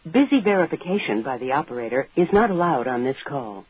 Busy verification by the operator is not allowed on this call.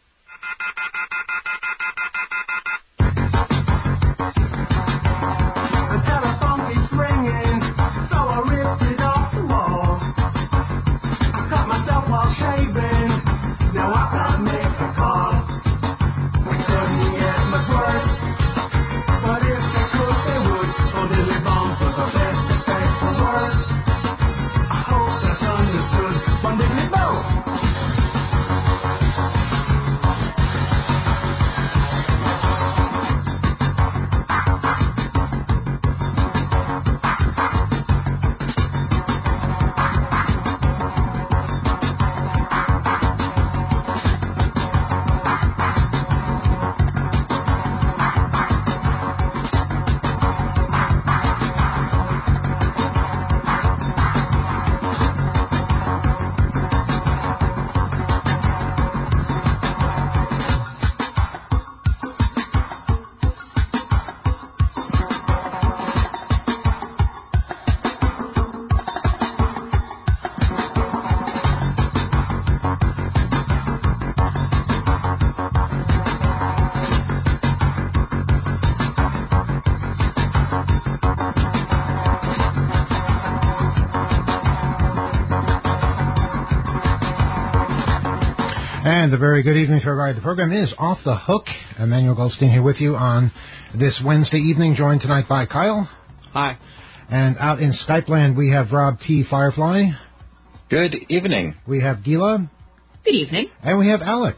And a very good evening to everybody. The program is Off the Hook. Emmanuel Goldstein here with you on this Wednesday evening, joined tonight by Kyle. Hi. And out in Skype land, we have Rob T. Firefly. Good evening. We have Gila. Good evening. And we have Alex.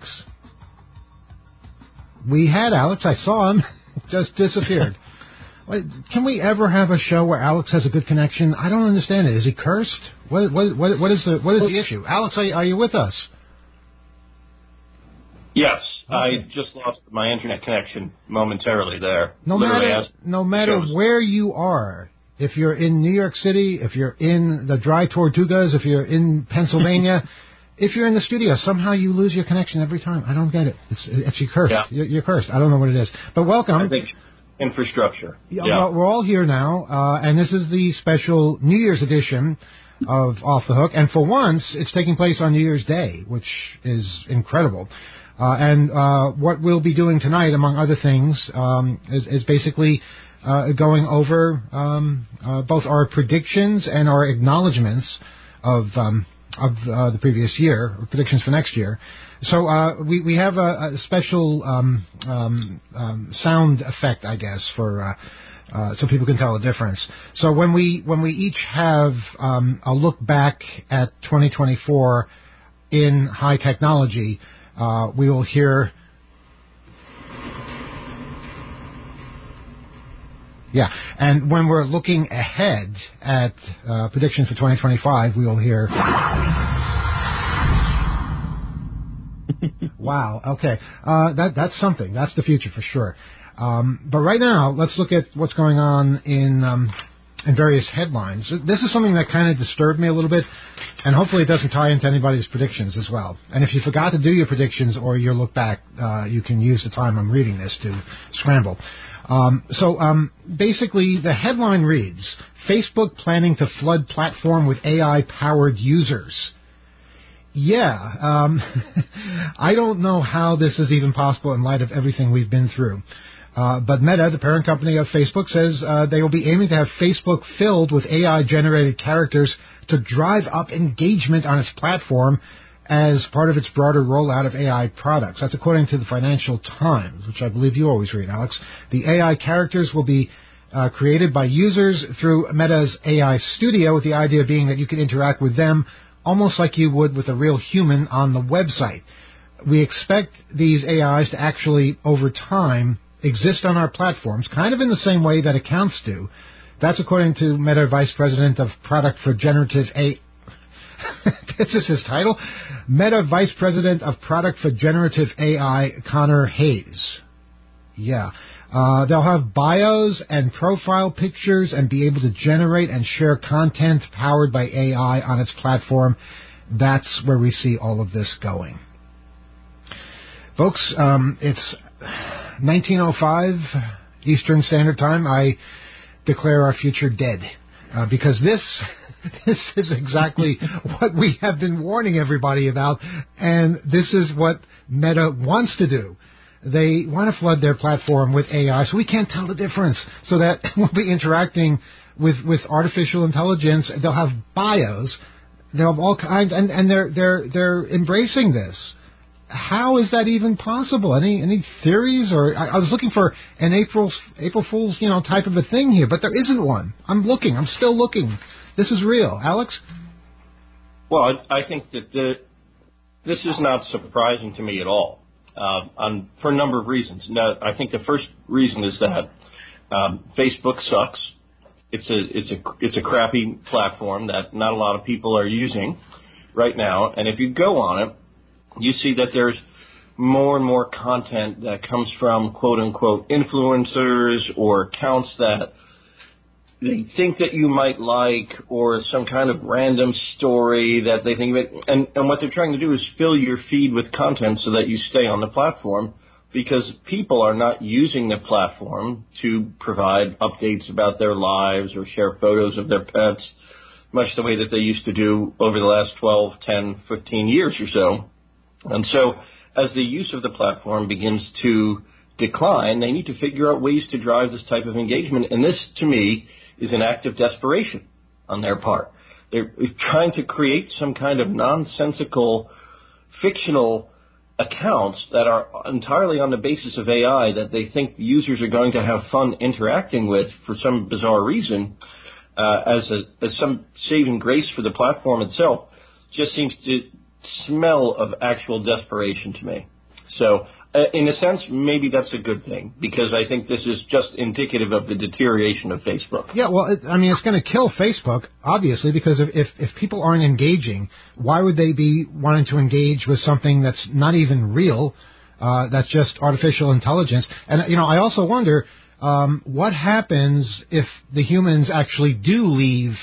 We had Alex. I saw him. Just disappeared. Can we ever have a show where Alex has a good connection? I don't understand it. Is he cursed? What is the issue? Alex, are you with us? Yes, okay. I just lost my internet connection momentarily there. No matter where you are, if you're in New York City, if you're in the Dry Tortugas, if you're in Pennsylvania, if you're in the studio, somehow you lose your connection every time. I don't get it. It's you're cursed. Yeah. You're cursed. I don't know what it is. But welcome. I think infrastructure. Yeah. Well, we're all here now, and this is the special New Year's edition of Off the Hook. And for once, it's taking place on New Year's Day, which is incredible. And what we'll be doing tonight, among other things, is basically going over both our predictions and our acknowledgments of the previous year, or predictions for next year. So we have a special sound effect, I guess, for so people can tell the difference. So when we each have a look back at 2024 in high technology, we will hear, and when we're looking ahead at predictions for 2025, we will hear, wow, okay, that's something. That's the future for sure. But right now, let's look at what's going on in various headlines. This is something that kind of disturbed me a little bit, and hopefully it doesn't tie into anybody's predictions as well. And if you forgot to do your predictions or your look back, you can use the time I'm reading this to scramble. So basically, the headline reads, Facebook planning to flood platform with AI-powered users. Yeah, I don't know how this is even possible in light of everything we've been through. But Meta, the parent company of Facebook, says they will be aiming to have Facebook filled with AI-generated characters to drive up engagement on its platform as part of its broader rollout of AI products. That's according to the Financial Times, which I believe you always read, Alex. The AI characters will be created by users through Meta's AI Studio, with the idea being that you can interact with them almost like you would with a real human on the website. We expect these AIs to actually, over time, exist on our platforms, kind of in the same way that accounts do. That's according to Meta Vice President of Product for Generative AI. This is his title. Meta Vice President of Product for Generative AI, Connor Hayes. Yeah. They'll have bios and profile pictures and be able to generate and share content powered by AI on its platform. That's where we see all of this going. Folks, it's 19:05 Eastern Standard Time. I declare our future dead. because this is exactly what we have been warning everybody about, and this is what Meta wants to do. They want to flood their platform with AI so we can't tell the difference, so that we'll be interacting with artificial intelligence. They'll have bios, they'll have all kinds, and they're embracing this. How is that even possible? Any theories? Or I was looking for an April Fool's type of a thing here, but there isn't one. I'm still looking. This is real, Alex. Well, I think that this is not surprising to me at all. For a number of reasons. Now, I think the first reason is that Facebook sucks. It's a crappy platform that not a lot of people are using right now. And if you go on it, you see that there's more and more content that comes from quote unquote influencers or accounts that they think that you might like, or some kind of random story that they think of it. And what they're trying to do is fill your feed with content so that you stay on the platform, because people are not using the platform to provide updates about their lives or share photos of their pets, much the way that they used to do over the last 12, 10, 15 years or so. And so as the use of the platform begins to decline, they need to figure out ways to drive this type of engagement. And this, to me, is an act of desperation on their part. They're trying to create some kind of nonsensical, fictional accounts that are entirely on the basis of AI that they think users are going to have fun interacting with for some bizarre reason, as some saving grace for the platform itself. Just seems to smell of actual desperation to me. So, in a sense, maybe that's a good thing, because I think this is just indicative of the deterioration of Facebook. Yeah, well, it's going to kill Facebook, obviously, because if people aren't engaging, why would they be wanting to engage with something that's not even real, that's just artificial intelligence? And, I also wonder, what happens if the humans actually do leave,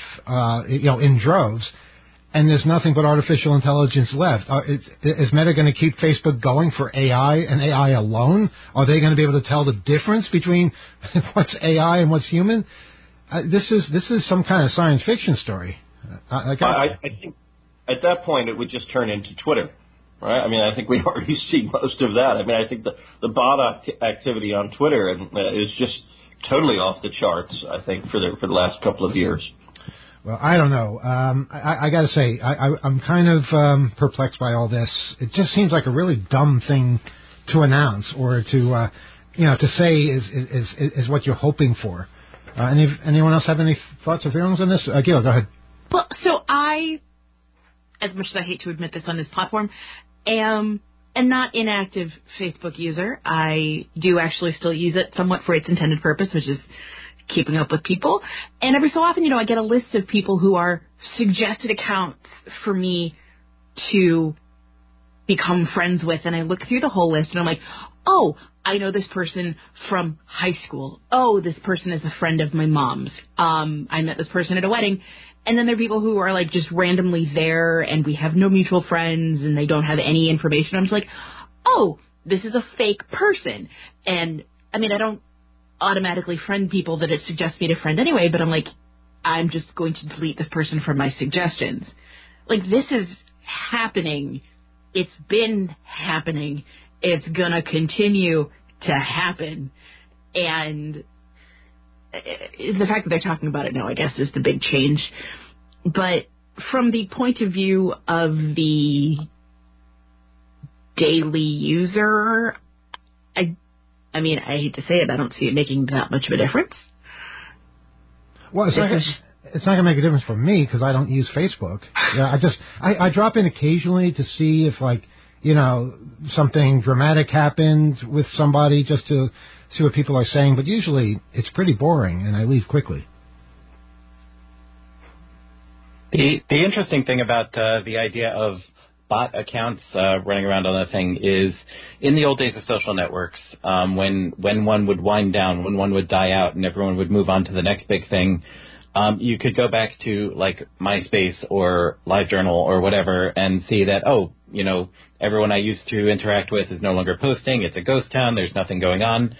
in droves, and there's nothing but artificial intelligence left? Is Meta going to keep Facebook going for AI and AI alone? Are they going to be able to tell the difference between what's AI and what's human? This is some kind of science fiction story. I think at that point it would just turn into Twitter, right? I mean, I think we already see most of that. I mean, I think the bot activity on Twitter is just totally off the charts, I think, for the last couple of years. Well, I don't know. I got to say, I'm kind of perplexed by all this. It just seems like a really dumb thing to announce or to say is what you're hoping for. Anyone else have any thoughts or feelings on this? Gil, go ahead. Well, so I, as much as I hate to admit this on this platform, am a not inactive Facebook user. I do actually still use it somewhat for its intended purpose, which is keeping up with people. And every so often, I get a list of people who are suggested accounts for me to become friends with. And I look through the whole list and I'm like, oh, I know this person from high school. Oh, this person is a friend of my mom's. I met this person at a wedding. And then there are people who are like just randomly there and we have no mutual friends and they don't have any information. I'm just like, oh, this is a fake person. And I mean, I don't automatically friend people that it suggests me to friend anyway, but I'm like, I'm just going to delete this person from my suggestions. Like, this is happening. It's been happening. It's gonna continue to happen. And the fact that they're talking about it now, I guess, is the big change. But from the point of view of the daily user, I mean, I hate to say it, I don't see it making that much of a difference. Well, it's not going to make a difference for me because I don't use Facebook. I drop in occasionally to see if, like, something dramatic happened with somebody, just to see what people are saying. But usually it's pretty boring, and I leave quickly. The interesting thing about the idea of bot accounts running around on that thing is, in the old days of social networks, when one would wind down, when one would die out and everyone would move on to the next big thing, you could go back to like MySpace or LiveJournal or whatever and see that, everyone I used to interact with is no longer posting. It's a ghost town. There's nothing going on.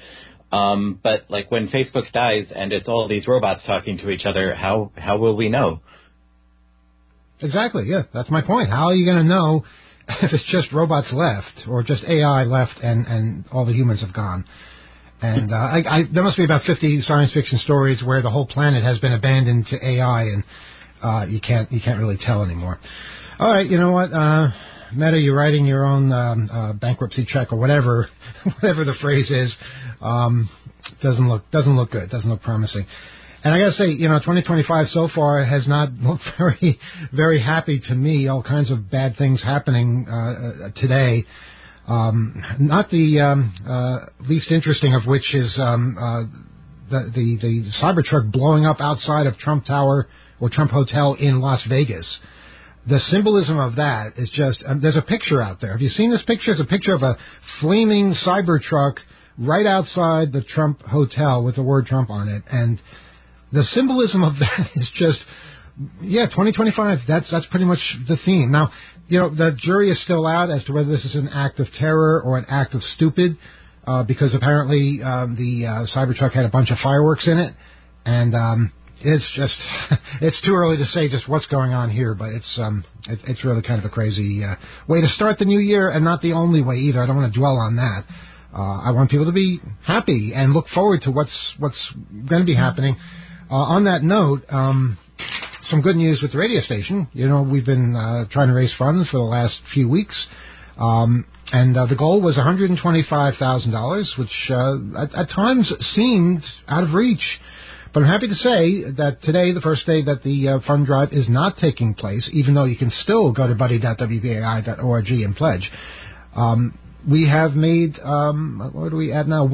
But like when Facebook dies and it's all these robots talking to each other, how will we know? Exactly, yeah, that's my point. How are you going to know if it's just robots left or just AI left and all the humans have gone? And there must be about 50 science fiction stories where the whole planet has been abandoned to AI, and you can't really tell anymore. All right, you know what, Meta, you're writing your own bankruptcy check or whatever the phrase is. Doesn't look good. Doesn't look promising. And I got to say, 2025 so far has not looked very, very happy to me. All kinds of bad things happening today. Not the least interesting of which is the Cybertruck blowing up outside of Trump Tower or Trump Hotel in Las Vegas. The symbolism of that is just, there's a picture out there. Have you seen this picture? It's a picture of a flaming Cybertruck right outside the Trump Hotel with the word Trump on it. And the symbolism of that is just, 2025, that's pretty much the theme. Now, the jury is still out as to whether this is an act of terror or an act of stupid, because apparently the Cybertruck had a bunch of fireworks in it. And it's just, it's too early to say just what's going on here, but it's really kind of a crazy way to start the new year, and not the only way either. I don't want to dwell on that. I want people to be happy and look forward to what's going to be happening. On that note, some good news with the radio station. We've been trying to raise funds for the last few weeks, and the goal was $125,000, which at times seemed out of reach. But I'm happy to say that today, the first day that the fund drive is not taking place, even though you can still go to buddy.wbai.org and pledge. We have made, what are we at now?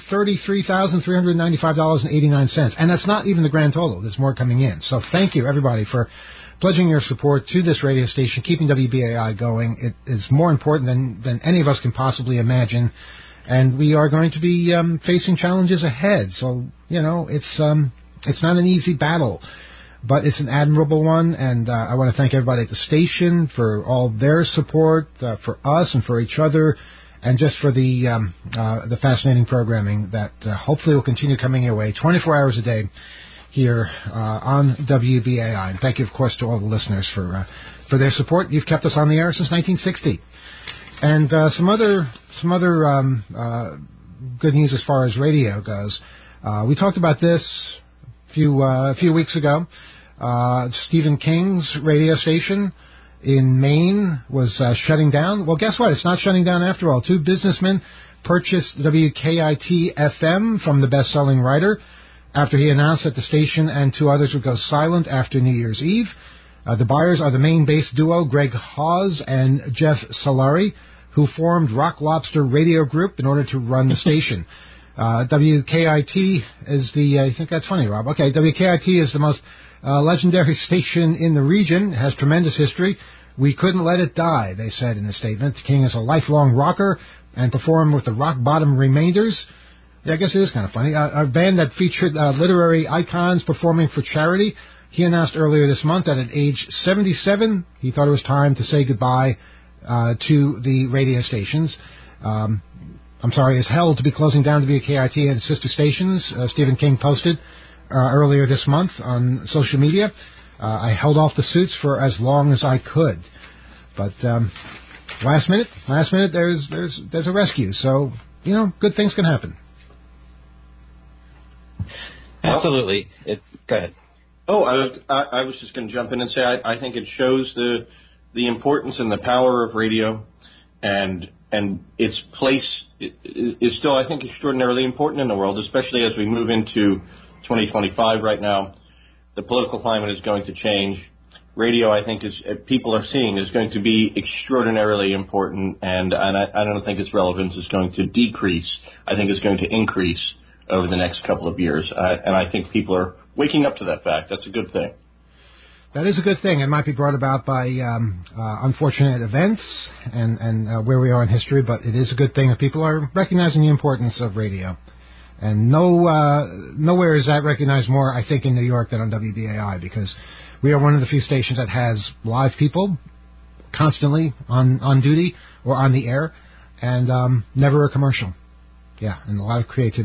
$133,395.89. And that's not even the grand total. There's more coming in. So thank you, everybody, for pledging your support to this radio station, keeping WBAI going. It is more important than any of us can possibly imagine. And we are going to be facing challenges ahead. So, it's not an easy battle, but it's an admirable one. And I want to thank everybody at the station for all their support, for us and for each other, and just for the fascinating programming that hopefully will continue coming your way 24 hours a day here on WBAI. And thank you, of course, to all the listeners for their support. You've kept us on the air since 1960. And some other good news as far as radio goes. We talked about this a few weeks ago. Stephen King's radio station in Maine was shutting down. Well, guess what? It's not shutting down after all. Two businessmen purchased WKIT-FM from the best-selling writer after he announced that the station and two others would go silent after New Year's Eve. The buyers are the Maine-based duo Greg Hawes and Jeff Solari, who formed Rock Lobster Radio Group in order to run the station. WKIT is I think that's funny, Rob. Okay, WKIT is the most legendary station in the region. It has tremendous history. We couldn't let it die, they said in a statement. King is a lifelong rocker and performed with the Rock Bottom Remainders. Yeah, I guess it is kind of funny. A band that featured literary icons performing for charity. He announced earlier this month that at age 77, he thought it was time to say goodbye to the radio stations. Is held to be closing down WKIT and its sister stations. Stephen King posted earlier this month on social media. I held off the suits for as long as I could, but last minute, there's a rescue. So good things can happen. Absolutely. Go ahead. Oh, I was just going to jump in and say I think it shows the importance and the power of radio, and its place is still, I think, extraordinarily important in the world, especially as we move into 2025 right now. The political climate is going to change. Radio, I think, people are seeing, is going to be extraordinarily important, and I don't think its relevance is going to decrease. I think it's going to increase over the next couple of years, and I think people are waking up to that fact. That's a good thing. That is a good thing. It might be brought about by unfortunate events and where we are in history, but it is a good thing that people are recognizing the importance of radio. And nowhere is that recognized more, I think, in New York than on WBAI, because we are one of the few stations that has live people constantly on duty or on the air, and never a commercial. Yeah, and a lot of creativity.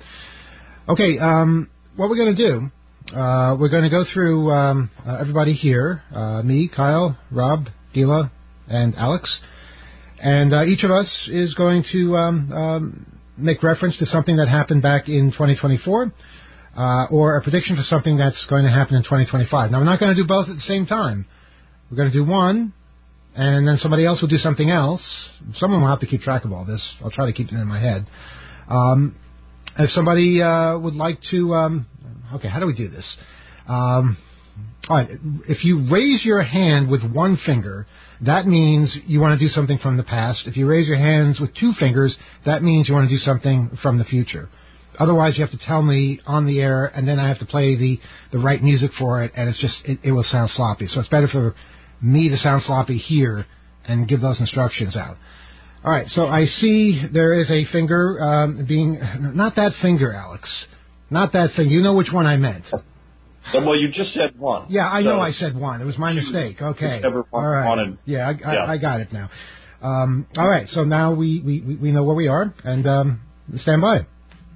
Okay, what we're going to do, we're going to go through everybody here, me, Kyle, Rob, Gila, and Alex. And each of us is going to make reference to something that happened back in 2024 or a prediction for something that's going to happen in 2025. Now, we're not going to do both at the same time. We're going to do one, and then somebody else will do something else. Someone will have to keep track of all this. I'll try to keep it in my head. If somebody would like to... okay, how do we do this? All right, if you raise your hand with one finger, that means you want to do something from the past. If you raise your hands with two fingers, that means you want to do something from the future. Otherwise, you have to tell me on the air, and then I have to play the right music for it, and it's just it will sound sloppy. So it's better for me to sound sloppy here and give those instructions out. All right, so I see there is a finger being... Not that finger, Alex. Not that finger. You know which one I meant. Well, you just said one. Yeah, I know I said one. It was my mistake. Okay. All right. Wanted, yeah, I got it now. All right, so now we know where we are, and stand by.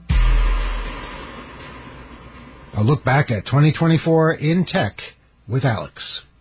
A look back at 2024 in tech with Alex.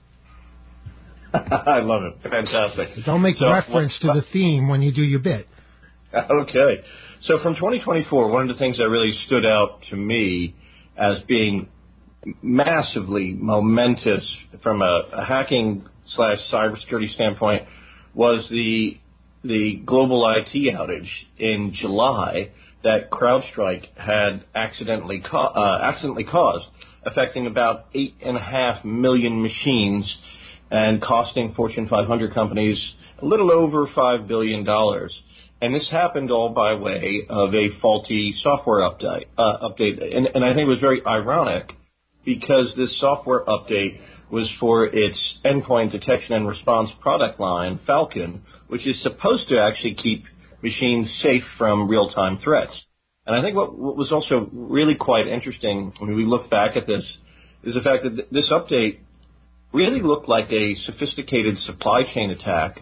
I love it. Fantastic. Don't make reference to the theme when you do your bit. Okay. So from 2024, one of the things that really stood out to me as being massively momentous from a hacking/cybersecurity standpoint was the global IT outage in July that CrowdStrike had accidentally caused, affecting about 8.5 million machines and costing Fortune 500 companies a little over $5 billion. And this happened all by way of a faulty software update. And I think it was very ironic because this software update was for its endpoint detection and response product line, Falcon, which is supposed to actually keep machines safe from real-time threats. And I think what was also really quite interesting when we look back at this is the fact that this update really looked like a sophisticated supply chain attack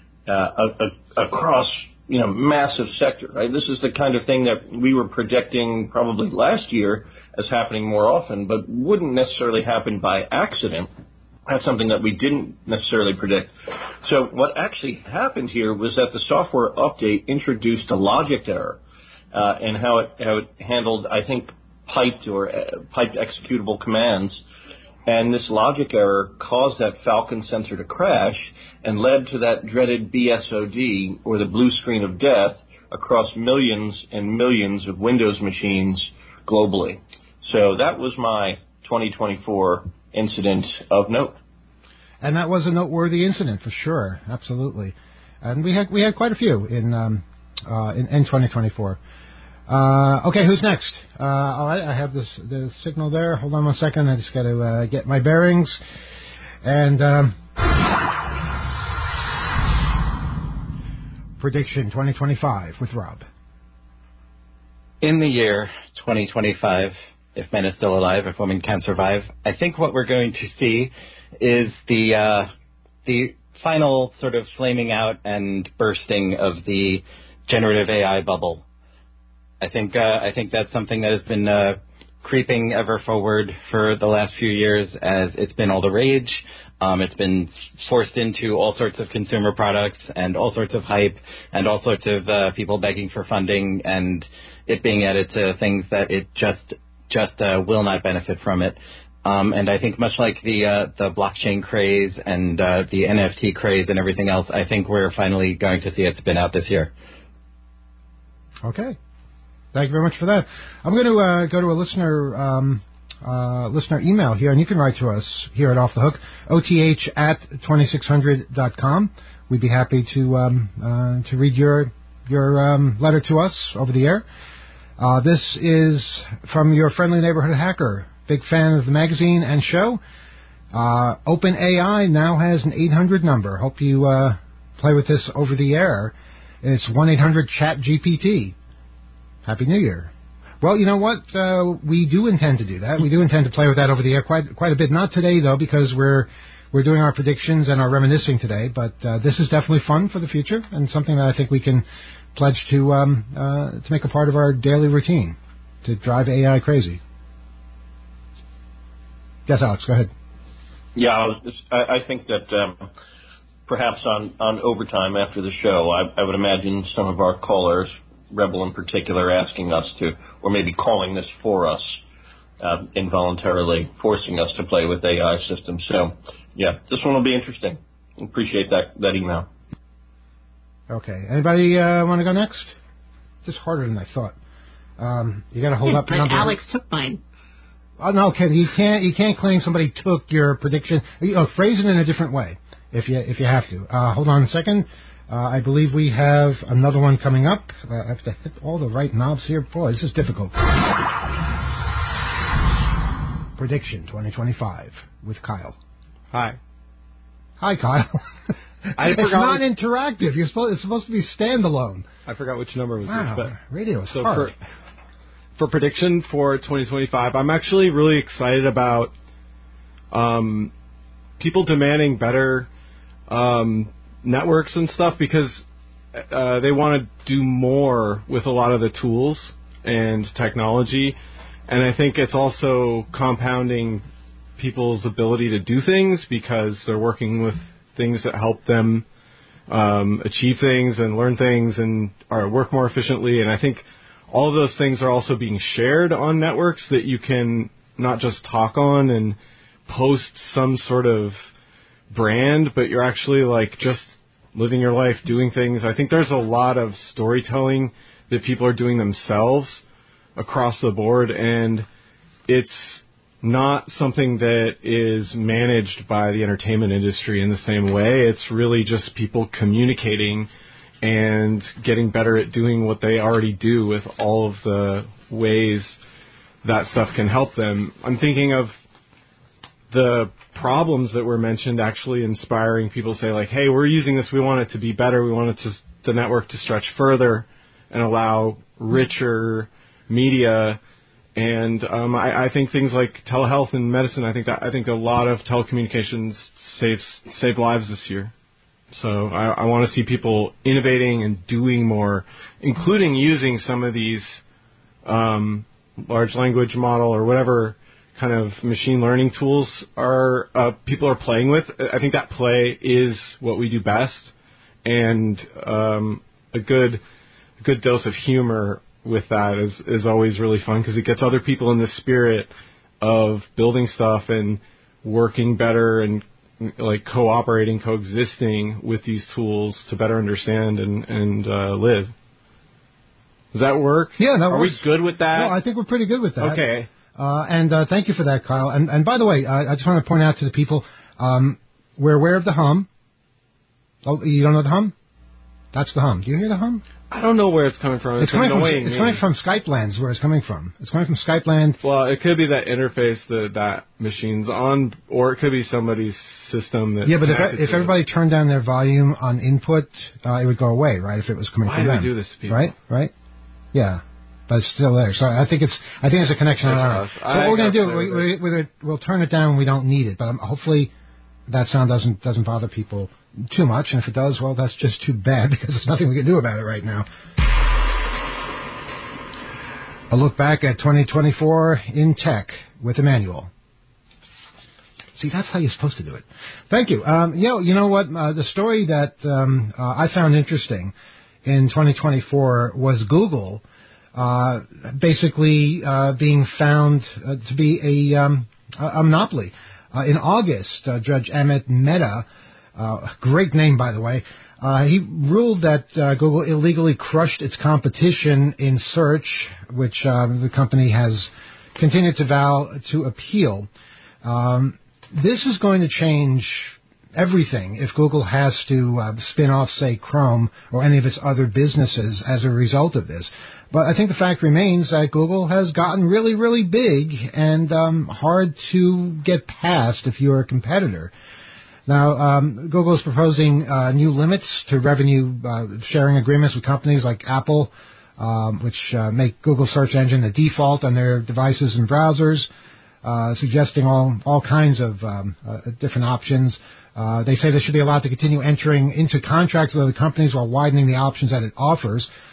across massive sector. Right? This is the kind of thing that we were predicting probably last year as happening more often, but wouldn't necessarily happen by accident. That's something that we didn't necessarily predict. So what actually happened here was that the software update introduced a logic error in how it handled, I think, piped executable commands. And this logic error caused that Falcon sensor to crash and led to that dreaded BSOD, or the blue screen of death, across millions and millions of Windows machines globally. So that was my 2024 incident of note. And that was a noteworthy incident for sure, absolutely. And we had quite a few in 2024. Okay, who's next? All right, I have the signal there. Hold on one second. I just got to get my bearings. And prediction 2025 with Rob. In the year 2025, if men is still alive, if women can survive, I think what we're going to see is the final sort of flaming out and bursting of the generative AI bubble. I think that's something that has been creeping ever forward for the last few years as it's been all the rage. It's been forced into all sorts of consumer products and all sorts of hype and all sorts of people begging for funding, and it being added to things that it just will not benefit from it. And I think much like the blockchain craze and the NFT craze and everything else, I think we're finally going to see it spin out this year. Okay. Thank you very much for that. I'm going to go to a listener email here, and you can write to us here at Off the Hook, oth@2600.com. We'd be happy to read your letter to us over the air. This is from your friendly neighborhood hacker. Big fan of the magazine and show. OpenAI now has an 800 number. Hope you play with this over the air. It's 1-800-CHAT-GPT. Happy New Year. Well, you know what? We do intend to do that. We do intend to play with that over the air quite a bit. Not today, though, because we're doing our predictions and our reminiscing today. But this is definitely fun for the future and something that I think we can pledge to make a part of our daily routine. to drive AI crazy. Yes, Alex, go ahead. Yeah, I think that perhaps on overtime after the show, I would imagine some of our callers, Rebel in particular, asking us to, or maybe calling this for us, involuntarily forcing us to play with AI systems. So, yeah, this one will be interesting. Appreciate that email. Okay. Anybody want to go next? This is harder than I thought. You got to hold up the number. Alex took mine. Oh, no, okay. You can't claim somebody took your prediction. Phrase it in a different way if you have to. Hold on a second. I believe we have another one coming up. I have to hit all the right knobs here. Boy, this is difficult. Prediction 2025 with Kyle. Hi. Hi, Kyle. It's not interactive. It's supposed to be standalone. I forgot which number was wow, this. Radio is hard. For prediction for 2025, I'm actually really excited about people demanding better networks and stuff because they want to do more with a lot of the tools and technology. And I think it's also compounding people's ability to do things because they're working with things that help them achieve things and learn things and work more efficiently. And I think all of those things are also being shared on networks that you can not just talk on and post some sort of brand, but you're actually like just living your life, doing things. I think there's a lot of storytelling that people are doing themselves across the board, and it's not something that is managed by the entertainment industry in the same way. It's really just people communicating and getting better at doing what they already do with all of the ways that stuff can help them. I'm thinking of the problems that were mentioned actually inspiring people to say, like, hey, we're using this, we want it to be better, we want the network to stretch further and allow richer media. And I think things like telehealth and medicine, I think a lot of telecommunications saved lives this year. So I want to see people innovating and doing more, including using some of these large language model or whatever kind of machine learning tools people are playing with. I think that play is what we do best, and a good dose of humor with that is always really fun because it gets other people in the spirit of building stuff and working better and like cooperating, coexisting with these tools to better understand and live. Does that work? Yeah, that works. Are we good with that? No, I think we're pretty good with that. Okay. And thank you for that, Kyle. And by the way, I just want to point out to the people, we're aware of the hum. Oh, you don't know the hum? That's the hum. Do you hear the hum? I don't know where it's coming from. It's coming from Skype Land is where it's coming from. It's coming from Skype Land. Well, it could be that interface that machine's on, or it could be somebody's system that. Yeah, but if everybody turned down their volume on input, it would go away, right? If it was coming from them. Why do we do this to people? Right? Yeah. But it's still there. So I think it's a connection on our end. So what we're going to do, we'll turn it down when we don't need it. But hopefully that sound doesn't bother people too much. And if it does, well, that's just too bad because there's nothing we can do about it right now. A look back at 2024 in tech with Emmanuel. See, that's how you're supposed to do it. Thank you. You know what? The story that I found interesting in 2024 was Google basically being found to be a monopoly. In August, Judge Amit Mehta, great name, by the way, he ruled that Google illegally crushed its competition in search, which the company has continued to vow to appeal. This is going to change everything if Google has to spin off, say, Chrome or any of its other businesses as a result of this. But I think the fact remains that Google has gotten really, really big and hard to get past if you're a competitor. Now, Google is proposing new limits to revenue sharing agreements with companies like Apple, which make Google search engine the default on their devices and browsers, suggesting all kinds of different options. They say they should be allowed to continue entering into contracts with other companies while widening the options that it offers.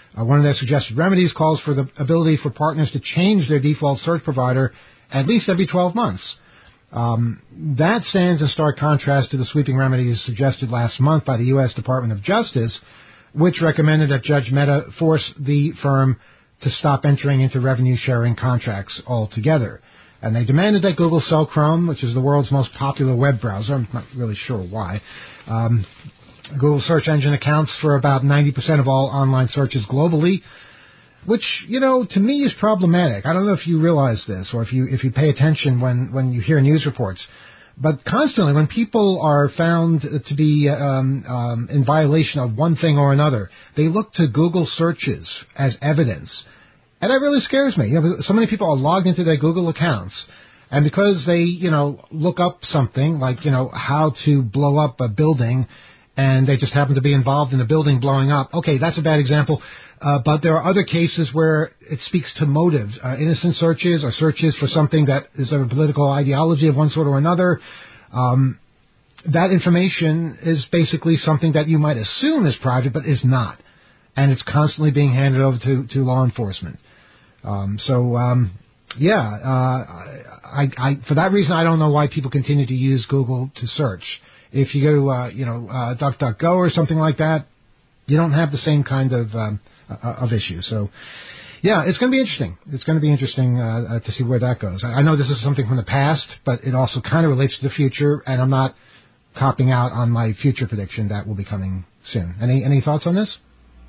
One of their suggested remedies calls for the ability for partners to change their default search provider at least every 12 months. That stands in stark contrast to the sweeping remedies suggested last month by the U.S. Department of Justice, which recommended that Judge Mehta force the firm to stop entering into revenue-sharing contracts altogether. And they demanded that Google sell Chrome, which is the world's most popular web browser. I'm not really sure why. Google search engine accounts for about 90% of all online searches globally, which, to me is problematic. I don't know if you realize this or if you pay attention when you hear news reports. But constantly, when people are found to be in violation of one thing or another, they look to Google searches as evidence. And that really scares me. So many people are logged into their Google accounts, and because they, look up something like, how to blow up a building, and they just happen to be involved in a building blowing up. Okay, that's a bad example. But there are other cases where it speaks to motive, innocent searches or searches for something that is of a political ideology of one sort or another. That information is basically something that you might assume is private, but is not. And it's constantly being handed over to law enforcement. For that reason, I don't know why people continue to use Google to search. If you go to, DuckDuckGo or something like that, you don't have the same kind of issues. So, yeah, it's going to be interesting. It's going to be interesting to see where that goes. I know this is something from the past, but it also kind of relates to the future, and I'm not copping out on my future prediction that will be coming soon. Any thoughts on this?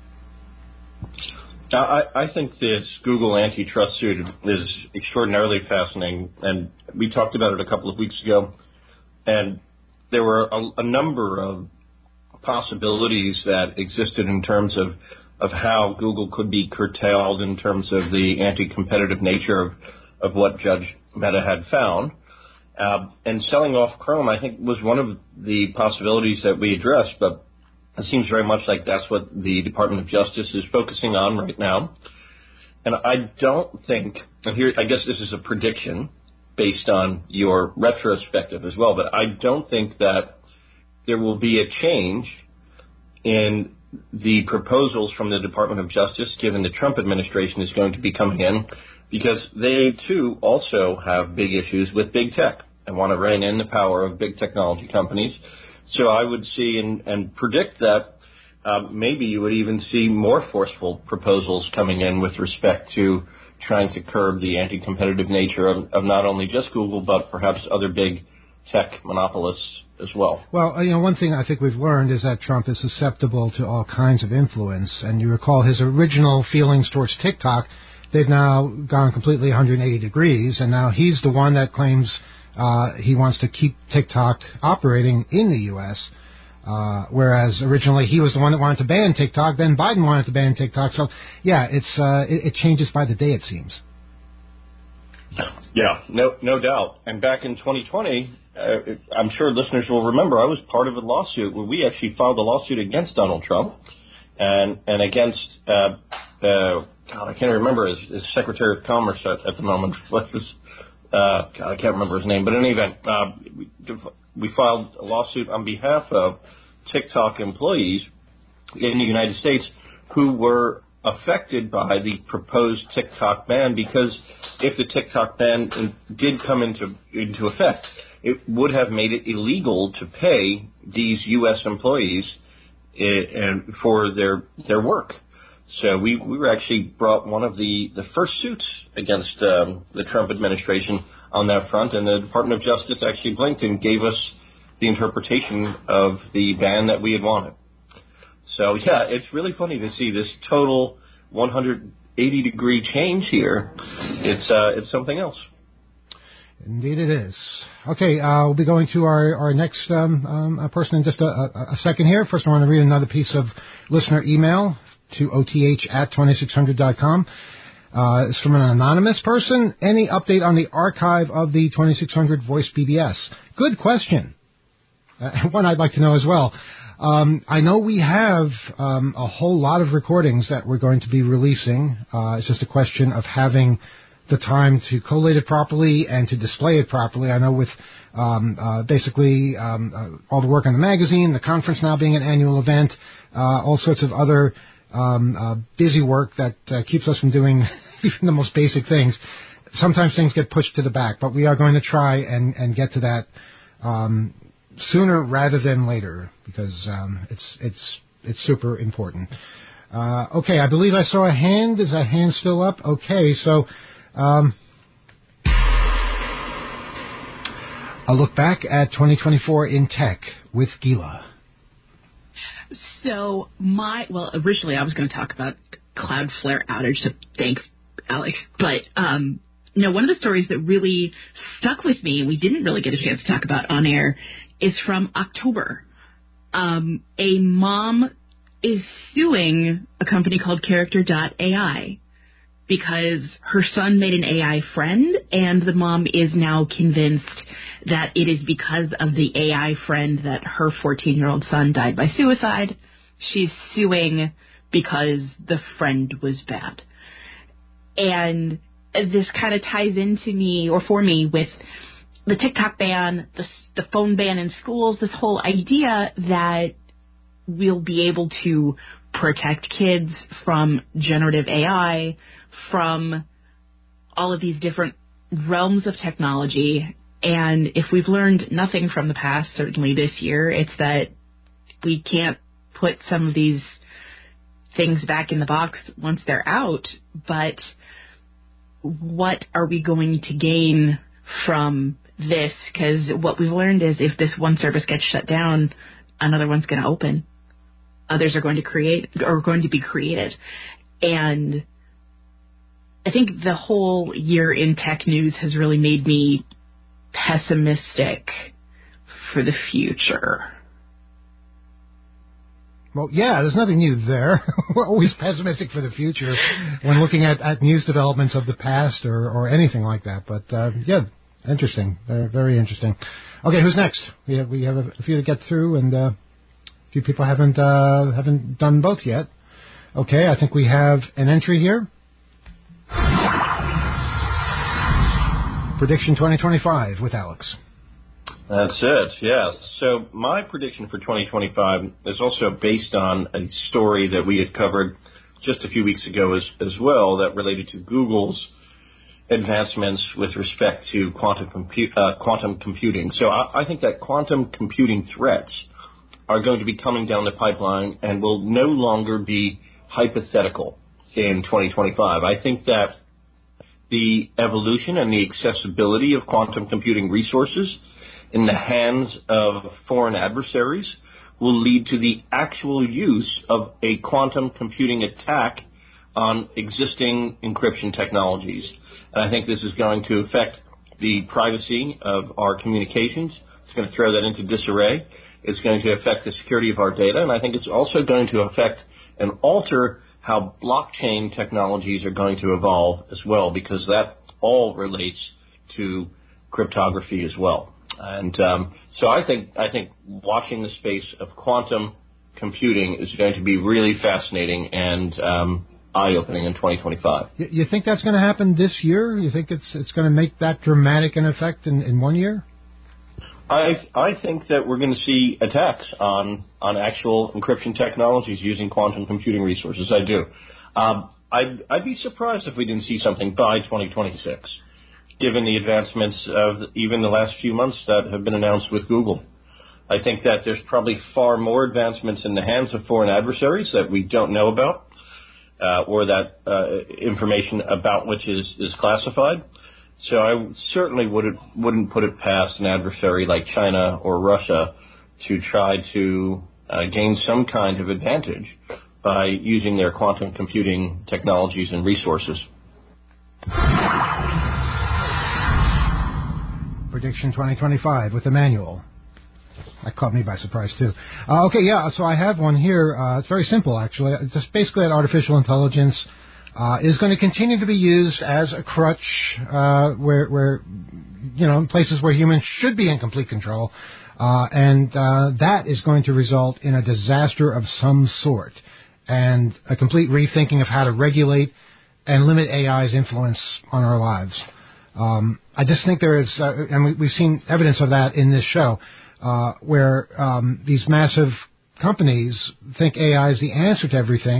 I think this Google antitrust suit is extraordinarily fascinating, and we talked about it a couple of weeks ago, and there were a number of possibilities that existed in terms of how Google could be curtailed in terms of the anti-competitive nature of what Judge Mehta had found. And selling off Chrome, I think, was one of the possibilities that we addressed, but it seems very much like that's what the Department of Justice is focusing on right now. And I don't think, and here I guess this is a prediction based on your retrospective as well, but I don't think that there will be a change in the proposals from the Department of Justice, given the Trump administration is going to be coming in, because they, too, also have big issues with big tech and want to rein in the power of big technology companies. So I would see and predict that maybe you would even see more forceful proposals coming in with respect to trying to curb the anti-competitive nature of not only just Google, but perhaps other big tech monopolists as well. Well, one thing I think we've learned is that Trump is susceptible to all kinds of influence. And you recall his original feelings towards TikTok. They've now gone completely 180 degrees, and now he's the one that claims he wants to keep TikTok operating in the U.S., whereas originally he was the one that wanted to ban TikTok, then Biden wanted to ban TikTok. So, yeah, it changes by the day, it seems. Yeah, no doubt. And back in 2020, I'm sure listeners will remember, I was part of a lawsuit where we actually filed a lawsuit against Donald Trump and against, I can't remember his Secretary of Commerce at the moment. I can't remember his name. But in any event, we filed a lawsuit on behalf of TikTok employees in the United States who were affected by the proposed TikTok ban, because if the TikTok ban did come into effect, it would have made it illegal to pay these U.S. employees for their work. So we were actually brought one of the first suits against the Trump administration on that front, and the Department of Justice actually blinked and gave us the interpretation of the ban that we had wanted. So, yeah, it's really funny to see this total 180-degree change here. It's something else. Indeed it is. Okay, we'll be going to our next person in just a second here. First, I want to read another piece of listener email to oth@2600.com. It's from an anonymous person. Any update on the archive of the 2600 Voice BBS? Good question. One I'd like to know as well. I know we have a whole lot of recordings that we're going to be releasing. It's just a question of having the time to collate it properly and to display it properly. I know with basically all the work on the magazine, the conference now being an annual event, all sorts of other busy work that keeps us from doing even the most basic things. Sometimes things get pushed to the back, but we are going to try and get to that sooner rather than later, because it's super important. Okay, I believe I saw a hand. Is that hand still up? Okay, so a look back at 2024 in tech with Gila. So originally I was going to talk about Cloudflare outage, so thanks, Alex. But one of the stories that really stuck with me, and we didn't really get a chance to talk about on air, is from October. A mom is suing a company called Character.ai because her son made an AI friend, and the mom is now convinced that it is because of the AI friend that her 14-year-old son died by suicide. She's suing because the friend was bad. And this kind of ties into me, or for me, with the TikTok ban, the phone ban in schools, this whole idea that we'll be able to protect kids from generative AI, from all of these different realms of technology. And if we've learned nothing from the past, certainly this year, it's that we can't put some of these things back in the box once they're out. But what are we going to gain from this? Because what we've learned is if this one service gets shut down, another one's going to open. Others are going to be created. And I think the whole year in tech news has really made me pessimistic for the future. Well, yeah, there's nothing new there. We're always pessimistic for the future when looking at news developments of the past or anything like that. But, yeah, interesting. Very interesting. Okay, who's next? We have a few to get through, and a few people haven't done both yet. Okay, I think we have an entry here. Prediction 2025 with Alex. That's it, yes. So my prediction for 2025 is also based on a story that we had covered just a few weeks ago as well that related to Google's advancements with respect to quantum computing. So I think that quantum computing threats are going to be coming down the pipeline and will no longer be hypothetical in 2025. I think that the evolution and the accessibility of quantum computing resources in the hands of foreign adversaries will lead to the actual use of a quantum computing attack on existing encryption technologies. And I think this is going to affect the privacy of our communications. It's going to throw that into disarray. It's going to affect the security of our data. And I think it's also going to affect and alter how blockchain technologies are going to evolve as well, because that all relates to cryptography as well. And so I think watching the space of quantum computing is going to be really fascinating and eye-opening in 2025. You think that's going to happen this year? You think it's going to make that dramatic an effect in 1 year? I think that we're going to see attacks on actual encryption technologies using quantum computing resources. I do. I'd be surprised if we didn't see something by 2026, given the advancements of even the last few months that have been announced with Google. I think that there's probably far more advancements in the hands of foreign adversaries that we don't know about, or that information about which is classified. So I certainly wouldn't put it past an adversary like China or Russia to try to gain some kind of advantage by using their quantum computing technologies and resources. Prediction 2025 with Emmanuel. That caught me by surprise, too. Okay, yeah, so I have one here. It's very simple, actually. It's just basically that artificial intelligence is going to continue to be used as a crutch where in places where humans should be in complete control. And that is going to result in a disaster of some sort and a complete rethinking of how to regulate and limit AI's influence on our lives. I just think there is, and we've seen evidence of that in this show, where these massive companies think AI is the answer to everything,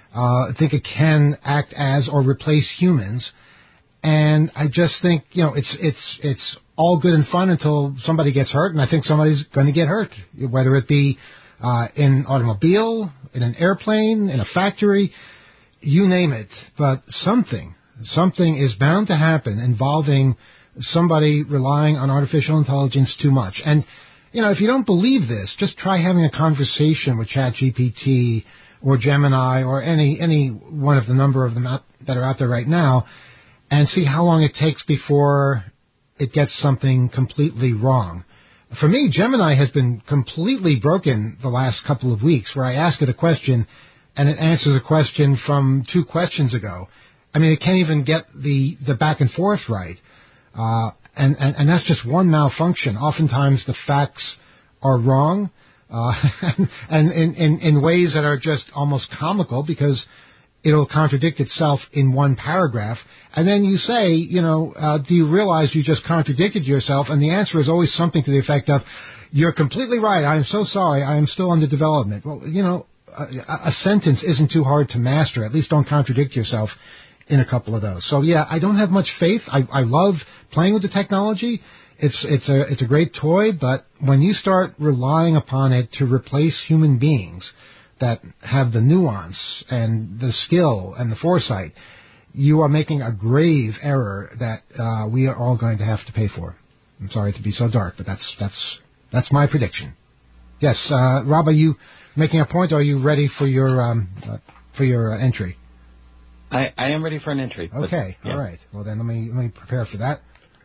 think it can act as or replace humans. And I just think, it's all good and fun until somebody gets hurt, and I think somebody's going to get hurt, whether it be in an automobile, in an airplane, in a factory, you name it. But something is bound to happen involving somebody relying on artificial intelligence too much. And, if you don't believe this, just try having a conversation with ChatGPT or Gemini or any one of the number of them that are out there right now, and see how long it takes before it gets something completely wrong. For me, Gemini has been completely broken the last couple of weeks, where I ask it a question and it answers a question from 2 questions ago. I mean, it can't even get the back and forth right. And that's just one malfunction. Oftentimes the facts are wrong, and in ways that are just almost comical, because it'll contradict itself in one paragraph. And then you say, do you realize you just contradicted yourself? And the answer is always something to the effect of, you're completely right. I am so sorry. I am still under development. Well, a sentence isn't too hard to master. At least don't contradict yourself in a couple of those. So yeah, I don't have much faith. I love playing with the technology. It's a great toy, but when you start relying upon it to replace human beings that have the nuance and the skill and the foresight, you are making a grave error that we are all going to have to pay for. I'm sorry to be so dark, but that's my prediction. Yes, Rob, are you making a point, or are you ready for your entry? I am ready for an entry. Okay, yeah. All right. Well, then let me prepare for that.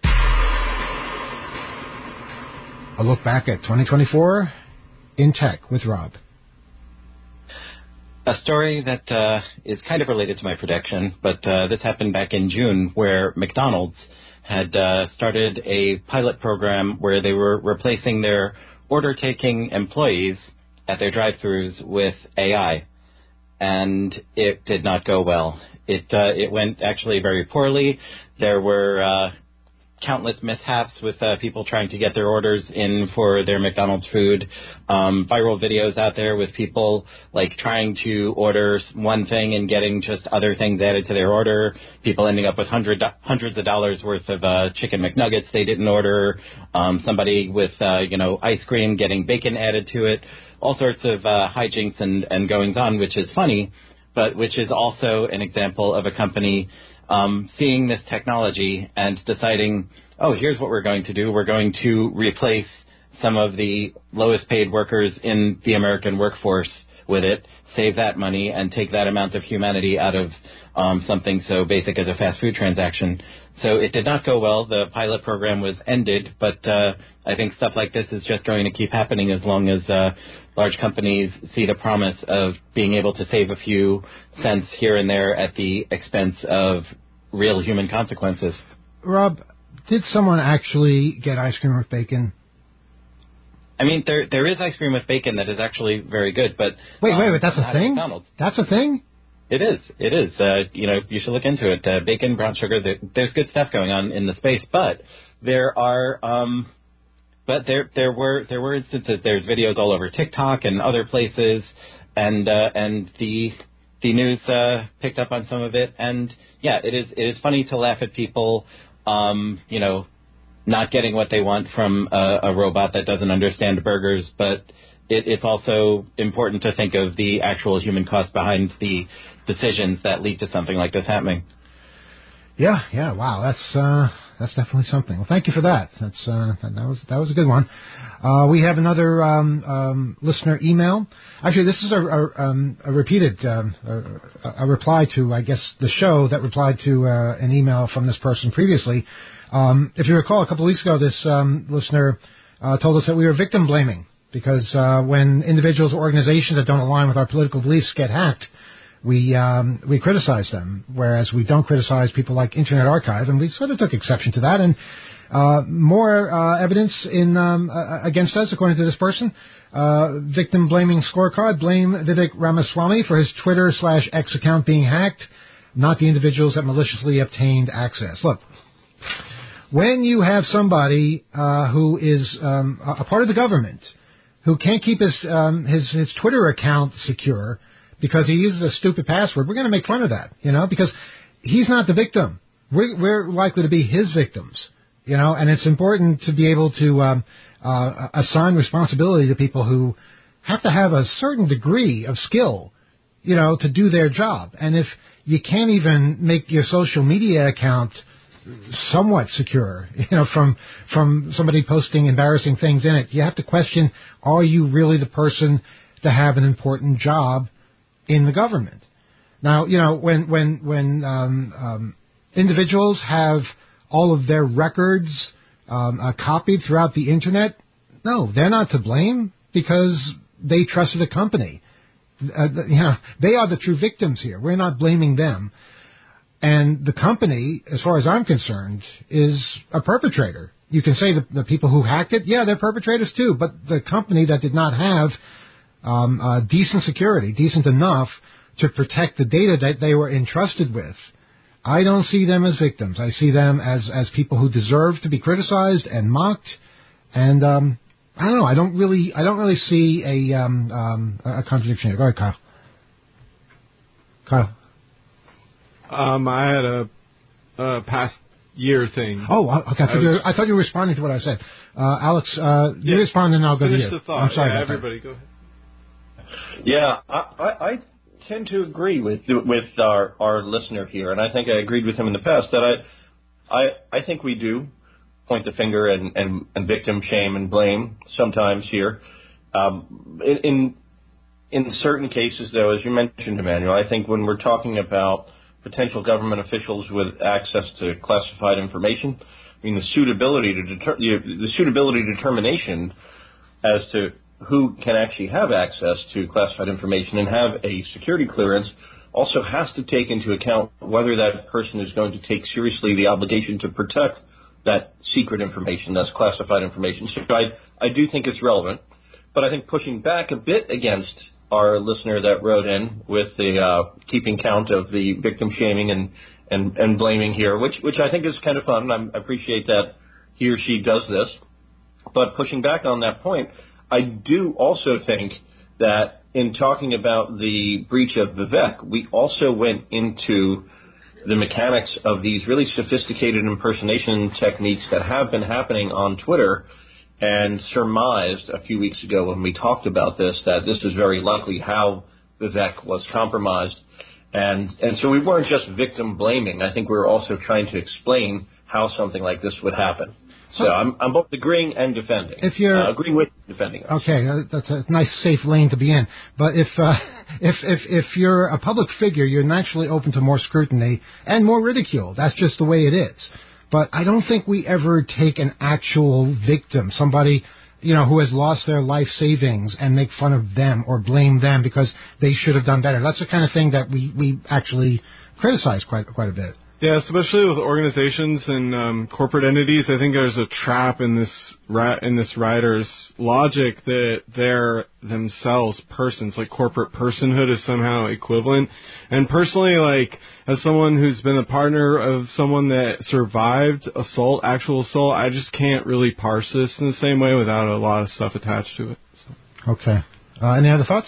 A look back at 2024 in tech with Rob. A story that is kind of related to my prediction, but this happened back in June, where McDonald's had started a pilot program where they were replacing their order-taking employees at their drive-thrus with AI, and it did not go well. It went actually very poorly. There were countless mishaps with people trying to get their orders in for their McDonald's food. Viral videos out there with people trying to order one thing and getting just other things added to their order. People ending up with hundreds of dollars worth of chicken McNuggets they didn't order. Somebody with ice cream getting bacon added to it. All sorts of hijinks and goings on, which is funny, but which is also an example of a company seeing this technology and deciding, here's what we're going to do. We're going to replace some of the lowest paid workers in the American workforce with it, save that money, and take that amount of humanity out of something so basic as a fast food transaction. So it did not go well. The pilot program was ended, but I think stuff like this is just going to keep happening as long as large companies see the promise of being able to save a few cents here and there at the expense of real human consequences. Rob, did someone actually get ice cream with bacon? I mean, there is ice cream with bacon that is actually very good, but... Wait, that's a thing? That's a thing? It is. You should look into it. Bacon, brown sugar, there's good stuff going on in the space, but there are... But there were instances. There's videos all over TikTok and other places, and the news picked up on some of it. And yeah, it is funny to laugh at people, not getting what they want from a robot that doesn't understand burgers. But it's also important to think of the actual human cost behind the decisions that lead to something like this happening. Yeah. Wow, that's definitely something. Well, thank you for that. That was a good one. We have another listener email. Actually, this is a repeated a reply to, I guess, the show that replied to an email from this person previously. If you recall, a couple of weeks ago, this listener told us that we were victim blaming because when individuals or organizations that don't align with our political beliefs get hacked, we criticize them, whereas we don't criticize people like Internet Archive, and we sort of took exception to that. And more evidence against us, according to this person. Victim blaming scorecard: blame Vivek Ramaswamy for his Twitter/X account being hacked, not the individuals that maliciously obtained access. Look, when you have somebody who is a part of the government who can't keep his Twitter account secure because he uses a stupid password, we're going to make fun of that, because he's not the victim. We're likely to be his victims, and it's important to be able to assign responsibility to people who have to have a certain degree of skill, to do their job. And if you can't even make your social media account somewhat secure, from somebody posting embarrassing things in it, you have to question, are you really the person to have an important job in the government? Now, when individuals have all of their records copied throughout the internet, no, they're not to blame because they trusted a company. They are the true victims here. We're not blaming them. And the company, as far as I'm concerned, is a perpetrator. You can say the people who hacked it, yeah, they're perpetrators too, but the company that did not have decent security, decent enough to protect the data that they were entrusted with, I don't see them as victims. I see them as people who deserve to be criticized and mocked. And I don't know. I don't really see a contradiction here. Go ahead, Kyle. Kyle. I had a past year thing. Oh, okay. I thought you were responding to what I said. Alex, you respond and I'll go to you. Finish the thought. I'm sorry about everybody, that. Go ahead. Yeah, I tend to agree with our listener here, and I think I agreed with him in the past that I think we do point the finger and victim shame and blame sometimes here. In certain cases, though, as you mentioned, Emmanuel, I think when we're talking about potential government officials with access to classified information, I mean the suitability determination as to who can actually have access to classified information and have a security clearance also has to take into account whether that person is going to take seriously the obligation to protect that secret information, that's classified information. So I do think it's relevant, but I think pushing back a bit against our listener that wrote in with the keeping count of the victim shaming and blaming here, which I think is kind of fun. I appreciate that he or she does this, but pushing back on that point, I do also think that in talking about the breach of Vivek, we also went into the mechanics of these really sophisticated impersonation techniques that have been happening on Twitter and surmised a few weeks ago when we talked about this that this is very likely how Vivek was compromised. And so we weren't just victim blaming. I think we were also trying to explain how something like this would happen. So I'm both agreeing and defending. If you're agreeing with defending. Okay, that's a nice safe lane to be in. But if you're a public figure, you're naturally open to more scrutiny and more ridicule. That's just the way it is. But I don't think we ever take an actual victim, somebody who has lost their life savings, and make fun of them or blame them because they should have done better. That's the kind of thing that we actually criticize quite a bit. Yeah, especially with organizations and corporate entities, I think there's a trap in this writer's logic that they're themselves persons, like corporate personhood is somehow equivalent. And personally, like as someone who's been a partner of someone that survived actual assault, I just can't really parse this in the same way without a lot of stuff attached to it. So. Okay. Any other thoughts?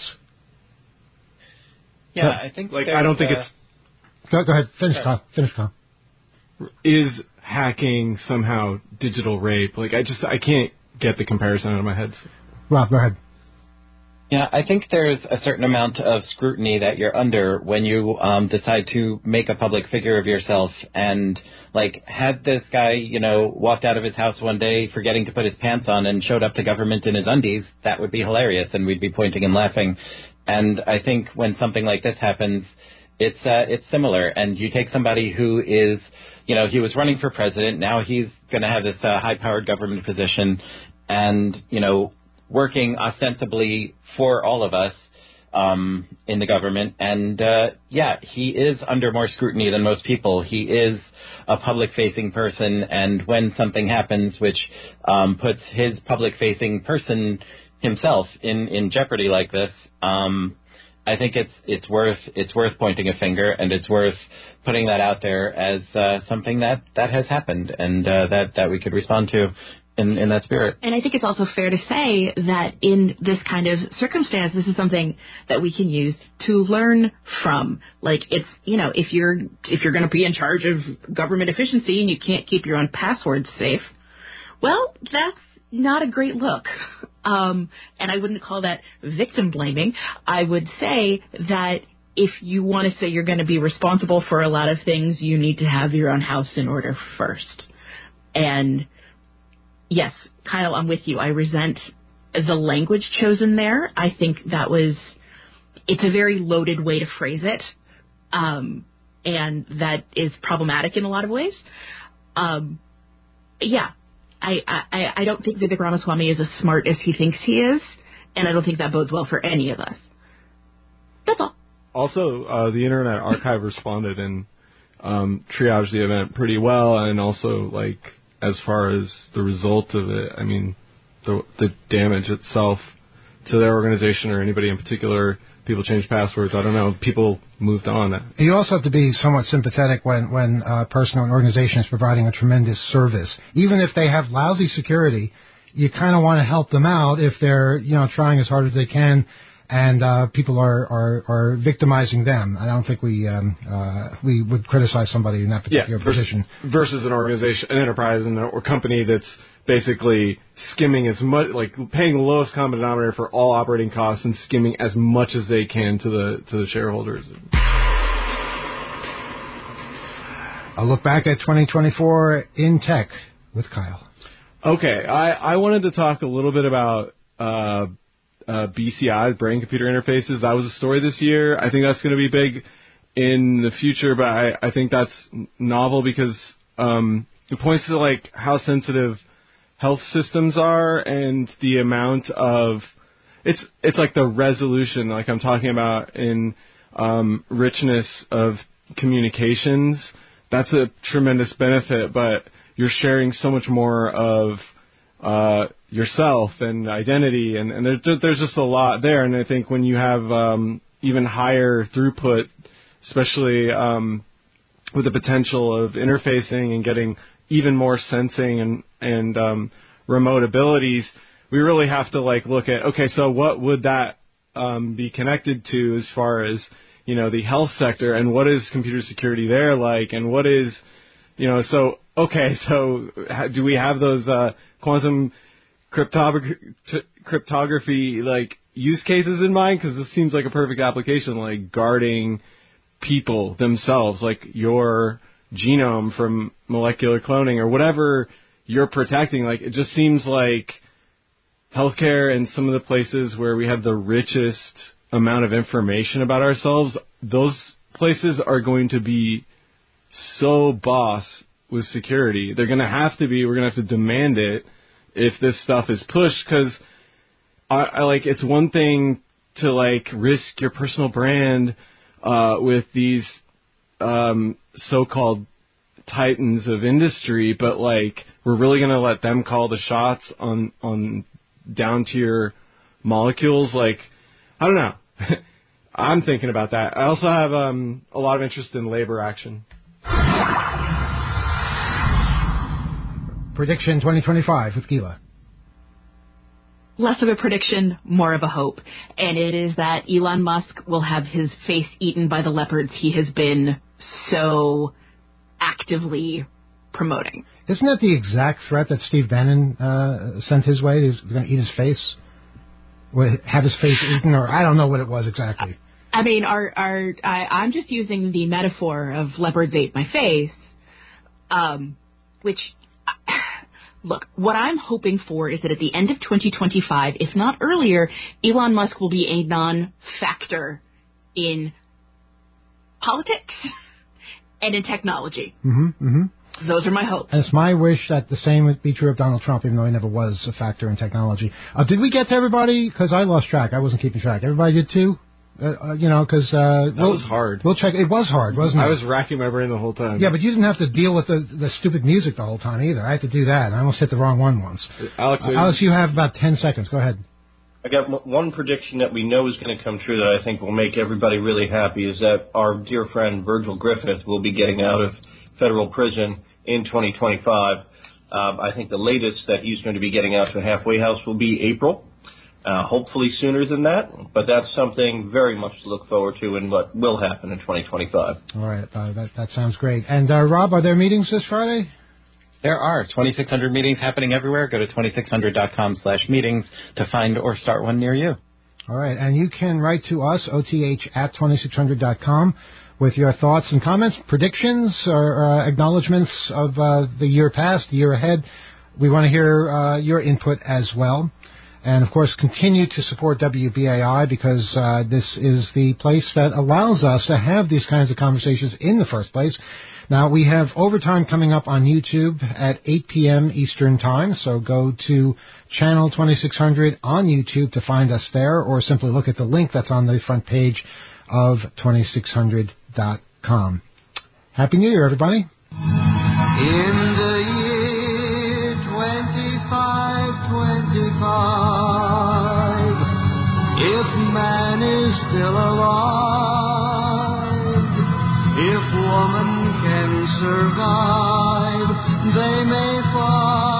Yeah, I think I don't think it's. Go ahead. Finish, Kyle. Is hacking somehow digital rape? Like, I can't get the comparison out of my head. Rob, go ahead. Yeah, I think there's a certain amount of scrutiny that you're under when you decide to make a public figure of yourself. And, like, had this guy, walked out of his house one day forgetting to put his pants on and showed up to government in his undies, that would be hilarious, and we'd be pointing and laughing. And I think when something like this happens, it's similar. And you take somebody who is, he was running for president. Now he's going to have this high-powered government position and, working ostensibly for all of us in the government. And, he is under more scrutiny than most people. He is a public-facing person. And when something happens which puts his public-facing person himself in jeopardy like this, I think it's worth pointing a finger, and it's worth putting that out there as something that has happened and that we could respond to. in that spirit. And I think it's also fair to say that in this kind of circumstance, this is something that we can use to learn from. Like, it's, if you're going to be in charge of government efficiency and you can't keep your own passwords safe, well, that's not a great look. And I wouldn't call that victim blaming. I would say that if you want to say you're going to be responsible for a lot of things, you need to have your own house in order first. And yes, Kyle, I'm with you. I resent the language chosen there. I think it's a very loaded way to phrase it. And that is problematic in a lot of ways. Yeah, I don't think Vivek Ramaswamy is as smart as he thinks he is. And I don't think that bodes well for any of us. That's all. Also, the Internet Archive responded and triaged the event pretty well, and also, like, as far as the result of it, I mean, the damage itself to their organization or anybody in particular, people changed passwords, I don't know, people moved on. You also have to be somewhat sympathetic when a person or an organization is providing a tremendous service. Even if they have lousy security, you kind of want to help them out if they're, trying as hard as they can, and people are victimizing them. I don't think we would criticize somebody in that particular position. Versus an organization, an enterprise, or company that's basically skimming as much, like paying the lowest common denominator for all operating costs and skimming as much as they can to the shareholders. I'll look back at 2024 in tech with Kyle. Okay, I wanted to talk a little bit about BCI, brain computer interfaces. That was a story this year. I think that's going to be big in the future, but I think that's novel because it points to like how sensitive health systems are and the amount of it's like the resolution, like I'm talking about in richness of communications. That's a tremendous benefit, but you're sharing so much more of yourself and identity, and there's just a lot there. And I think when you have even higher throughput, especially with the potential of interfacing and getting even more sensing and remote abilities, we really have to like look at, okay, so what would that be connected to as far as, the health sector, and what is computer security there like, and what is, so, okay, so do we have those quantum cryptography like use cases in mind? Because this seems like a perfect application, like guarding people themselves, like your genome from molecular cloning or whatever you're protecting. Like, it just seems like healthcare and some of the places where we have the richest amount of information about ourselves, those places are going to be so boss with security. They're going to have to be. We're going to have to demand it if this stuff is pushed, because I like, it's one thing to like risk your personal brand with these so-called titans of industry, but like, we're really going to let them call the shots on down-tier molecules? Like, I don't know. I'm thinking about that. I also have a lot of interest in labor action. Prediction 2025 with Gila. Less of a prediction, more of a hope. And it is that Elon Musk will have his face eaten by the leopards he has been so actively promoting. Isn't that the exact threat that Steve Bannon sent his way? He was going to eat his face? Have his face eaten? Or I don't know what it was exactly. I mean, I'm just using the metaphor of leopards ate my face, which... Look, what I'm hoping for is that at the end of 2025, if not earlier, Elon Musk will be a non-factor in politics and in technology. Those are my hopes. And it's my wish that the same would be true of Donald Trump, even though he never was a factor in technology. Did we get to everybody? Because I lost track. I wasn't keeping track. Everybody did too? Because... that was hard. We'll check. It was hard, wasn't it? I was racking my brain the whole time. Yeah, but you didn't have to deal with the stupid music the whole time either. I had to do that, and I almost hit the wrong one once. Alex, you have about 10 seconds. Go ahead. I got one prediction that we know is going to come true that I think will make everybody really happy, is that our dear friend Virgil Griffith will be getting out of federal prison in 2025. I think the latest that he's going to be getting out to a halfway house will be April. Hopefully sooner than that, but that's something very much to look forward to and what will happen in 2025. All right, that sounds great. And Rob, are there meetings this Friday? There are 2,600 meetings happening everywhere. Go to 2600.com/meetings to find or start one near you. All right, and you can write to us, oth@2600.com, with your thoughts and comments, predictions, or acknowledgments of the year past, the year ahead. We want to hear your input as well. And, of course, continue to support WBAI because this is the place that allows us to have these kinds of conversations in the first place. Now, we have overtime coming up on YouTube at 8 p.m. Eastern Time, so go to channel 2600 on YouTube to find us there, or simply look at the link that's on the front page of 2600.com. Happy New Year, everybody. In the year 2525, if man is still alive, if woman can survive, they may find.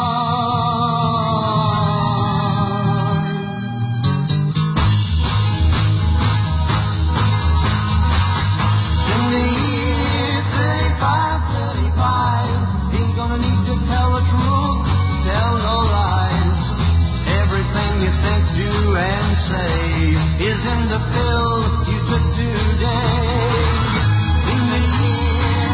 In the year 3535, ain't gonna need to tell the truth, tell no lies. Everything you think, do, and say is in the pill you took today. In the year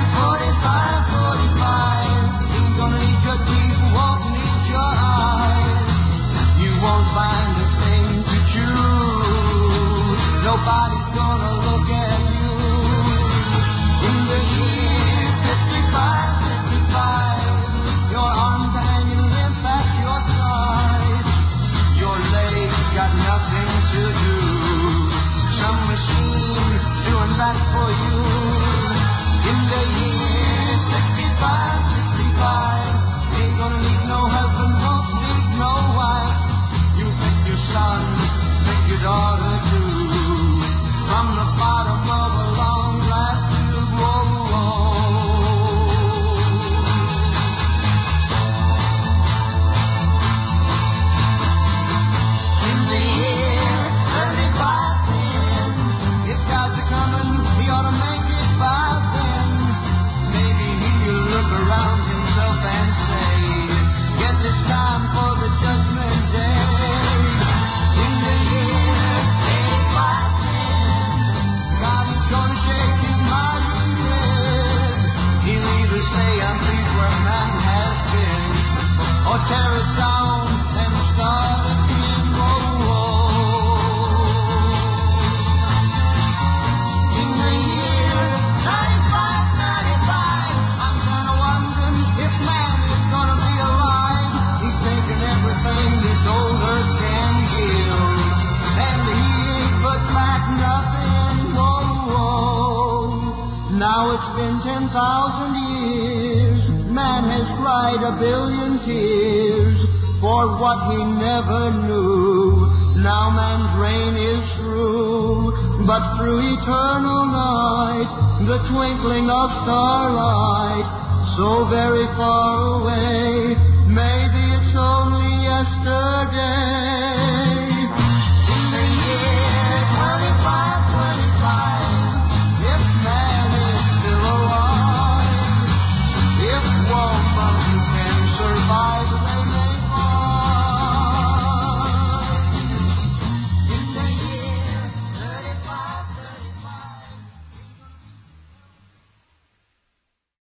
4545, ain't gonna need your teeth, won't need your eyes. You won't find a thing to chew. Nobody's gonna look at you. In the year 5555, your arms are hanging limp at your side. Your legs got nothing to do. Some machine doing that for you. In the year 6565, ain't gonna need no husband, won't need no wife. You pick your son, pick your daughter too. From the bottom of a long glass tube, whoa, in the year 3510, if God's a-comin', he ought to make it by then. Maybe he'll look around himself and say, guess it's time for the judgment day. In the year 8510, God is gonna shake his mighty head. He'll either say, I'm pleased where man has been, or tear it down and start again. Whoa, in the year 9595, I'm kinda wondering if man is gonna be alive. He's taken everything this old earth can give, and he ain't put back nothing. Whoa. Now it's been 10,000 years. Man has cried a billion tears for what he never knew. Now man's reign is through, but through eternal night, the twinkling of starlight, so very far away, maybe it's only yesterday.